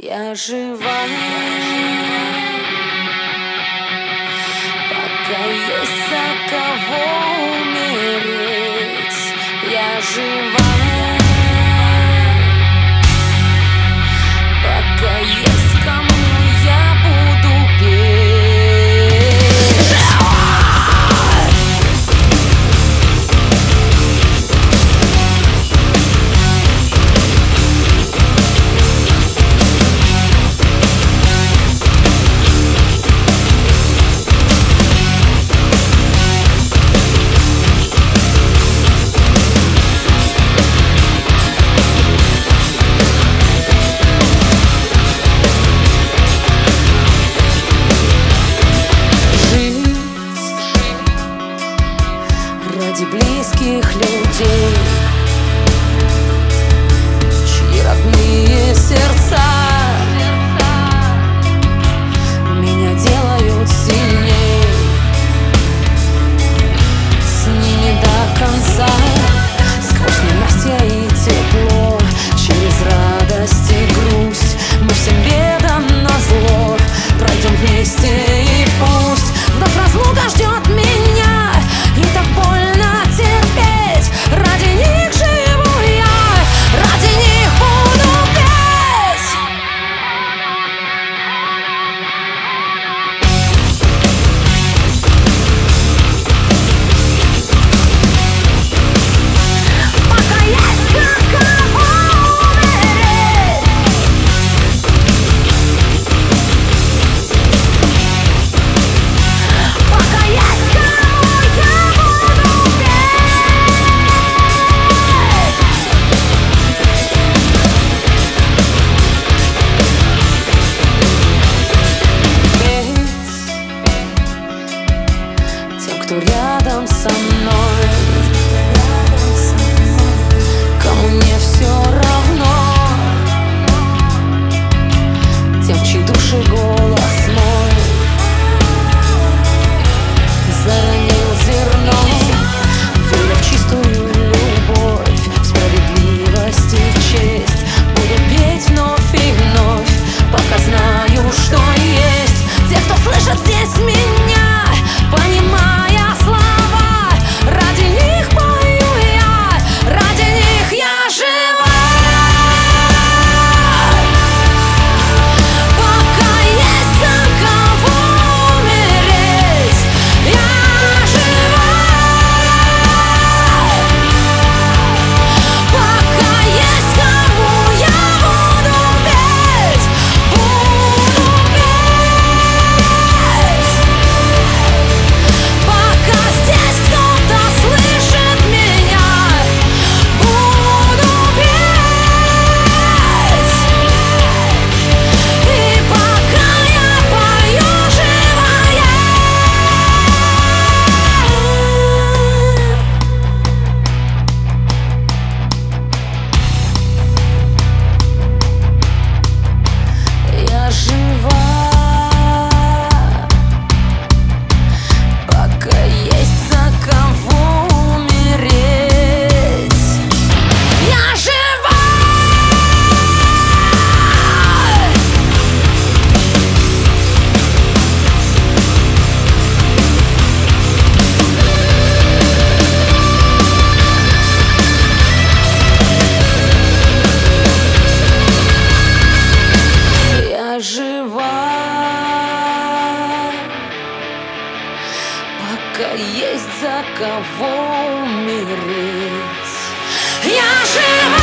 Я жива, пока есть за кого умереть. Я жива, пока есть кому я буду петь. Ради близких людей, чьи родные сердца меня делают сильней. С ними до конца, сквозь ненастье и тепло, через радость и грусть, мы всем бедам назло пройдем вместе, и пусть вновь разлука ждет меня, и так больно терпеть. Ради них живу я, ради них буду петь. Пока есть за кого умереть. Пока есть кому я буду петь. Тем, кто рядом со мной, кому не все равно, тем, чьи души голос мой заронил зерно, веря в чистую любовь, в справедливость и честь. Буду петь вновь и вновь, пока знаю, что есть те, кто слышит здесь меня, понимая слова. Ради них пою я, ради них я жива. Пока есть за кого умереть, я жива. Пока есть кому я буду петь, буду петь. Пока здесь кто-то слышит меня, буду петь. И пока я пою, живая. Я жива, пока есть за кого умереть. Я жива. Я жива, пока есть за кого умереть. Я жива.